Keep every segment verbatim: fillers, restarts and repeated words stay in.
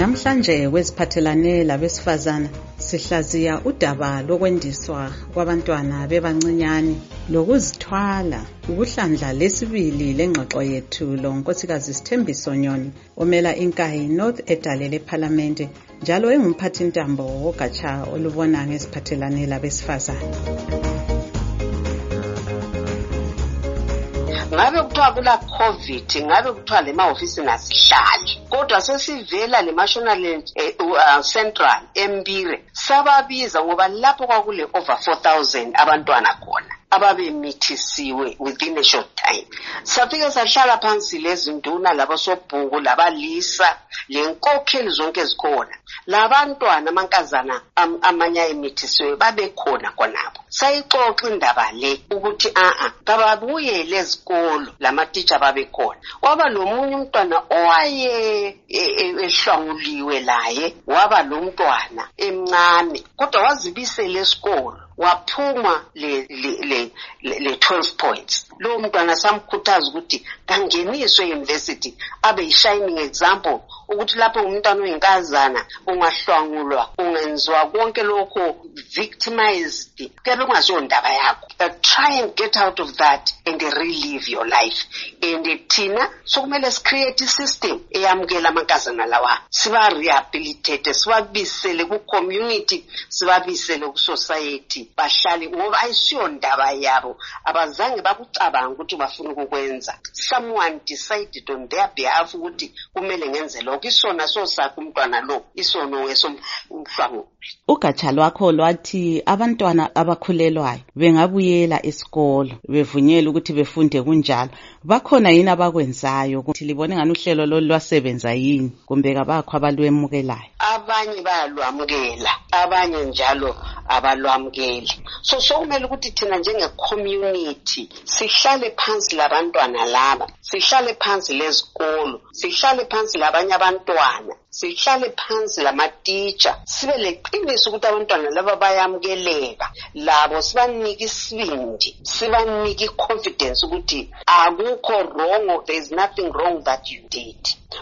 Namhlanje kweziphathelane labesifazana sihlaziya udaba lokwendiswa kwabantwana bebancinyane lokuzithwala. Ukuhlandla lesibili lengxoxo yethu lo Nkosikazi Sithembiso Nyoni omela iNkayi North edale leParliament njalo engumphathi ntambo wogatsha olubona ngeziphathelane labesifazana. Ngabe kuthiwa kula COVID, ngabe kuthiwa le mahofisi ngasihlali, kodwa sesivela le National eh, uh, Central eMbire sababiza ngoba lapho kwakule over four thousand abantwana khona ababemithisiwe within a short time. Safike sahlala phansi lezinduna labasobhuku labalisa lenkokheli zonke ezikhona, labantwana amankazana am, amanya emithisiwe babekhona khonapho. Sayixoxa indaba le ukuthi a a kababuye lezikolo lamatitsha babekhona. Waba lomunye umntwana owaye ehlwanguliwe laye, waba lo mntwana emncane kodwa wazibisela esikolo waphuma le le le le twelve points. Lo mntwana samkhuthaza ukuthi kangeniswe university abe shining example ukuthi lapho umntwana oyinkazana ungahlwangulwa ungenziwa konke lokho victimized kebe kungaziyo ndaba yakho. Uh, try and get out of that and relive your life. And thina sokumele sicreate system eyamukela amankazana lawa, siba rehabilitate, sibabisele ku community, sibabisele ku society, bahlali ngoba ayisiyo ndaba yabo abazange bakucabanga ukuthi bafuna ukwenza. Someone decided on their behalf ukuthi kumele ngenze lokho. Isona sosakho umntwana lo, isono wesomhlwangu. Ugatsha lwakho lwathi abantwana abakhulelwayo bengabuyela esikolo bevunyelwe ukuthi befunde kunjalo. Bakhona yini abakwenzayo ukuthi libone ngani uhlelo lo lwasebenza yini kumbe kabakho abalwemukelayo? Abanye bayalwamukela, abanye njalo abalwamukeli. So sokumele ukuthi thina njenge community sihlale phansi labantwana laba, sihlale phansi lezikolo, sihlale phansi labanye abantwana, sihlale phansi lamatitsha, sibe leqiniso ukuthi abantwana laba bayamukeleka, labo sibanike isibindi, sibanike confidence ukuthi akukho wrong, there is nothing wrong that you did.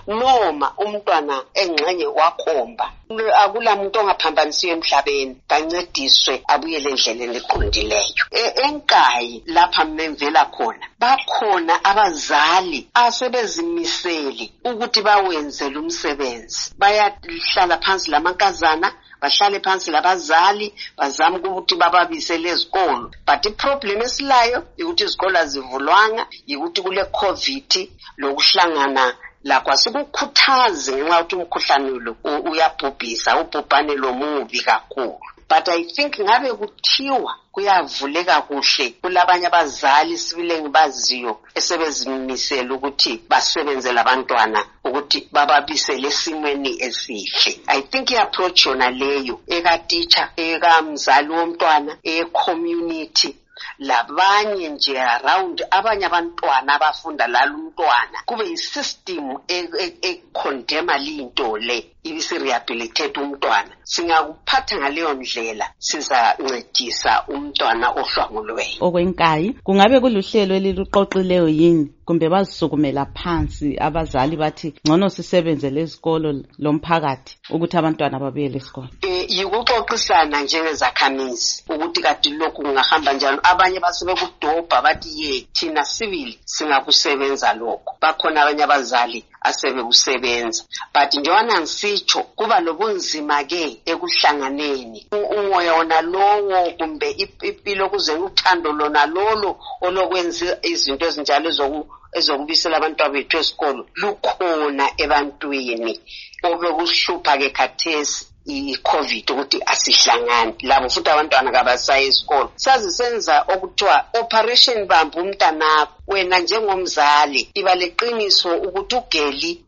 Noma umntwana engxenye wakhomba, akula muntu ongaphambanisiwe emhlabeni, kancediswe abuyele endleleni eqondileyo. eNkayi lapha memvela khona bakhona abazali asebezimisele ukuthi bawenze lo msebenzi. Bayahlala phansi lamankazana, bahlale phansi labazali, bazama ukuthi bababisele ezikolo. But iproblem esilayo ukuthi izikolo azivulwanga, ukuthi kule COVID lokuhlangana lakwa sikukhuthaze ngenxa ukuthi umkhuhlane lo uyabhubhisa, ubhubhane lo mubi kakhulu. But I think ngabe kuthiwa kuyavuleka kuhle kulabanye abazali sibile ngibaziyo esebezimisela ukuthi basebenze labantwana ukuthi bababisele esimweni esihle. I think i-approach yona leyo eka-teacher, eka-mzali womntwana, eka-community, labanye nje around abanye abantwana abafunda lalo umntwana kube yisystem e-condemna linto le ibisi rehabilitate umntwana. Singakuphatha ngaleyo ndlela sizancedisa umntwana ohlwangulweyo. Okwenkayi kungabe kuluhlelo eliluqoqileyo yini kumbe bazisukumela phansi abazali bathi ngcono sisebenze lezikolo lomphakathi ukuthi abantwana babuyele esikolo? Eh yikuxoxisana njengezakhamizi ukuthi kade lokhu kungahamba njani. Abanye basebe kudobha bathi ye thina civil singakusebenza lokho. Bakhona abanye abazali asebe kusebenza, but njengoba ngisitsho kuba lobunzima ke ekuhlanganeni. Umoya wona lowo kumbe impilo kuze uthando lona lolo olokwenza izinto ezinjalo ezoku ezokubisela abantwana bethu esikolo lukhona ebantwini. Obekuhlupha ke khathesi i-COVID ukuthi asihlangani labo futhi abantwana kabasaya esikolo. Sazisenza okuthiwa operation bamba umntanakho. Wena njengomzali iba leqiniso ukuthi ugeli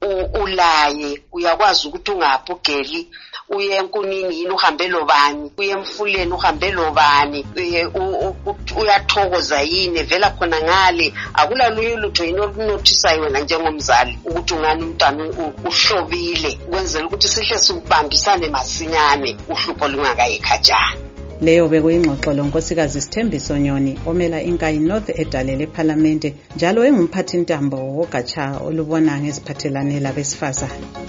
ulaye, uyakwazi ukuthi ungaphi ugeli, uye enkunini yini uhambe lobani, uye emfuleni uhambe lobani, uyathokoza yini vela khona ngale. Akula lutho yini olunothisayo wena njengomzali ukuthi ungani umntwana uhlobile, kwenzela ukuthi sihle sikubambisane masinyane uhlupho lungakayekhatshana. Leyo bekuyingxoxo lo Nkosikazi Sithembiso Nyoni omela iNkayi North edale leParliament njalo engumphathi ntambo wogatsha olubona ngeziphathelane labesifazane.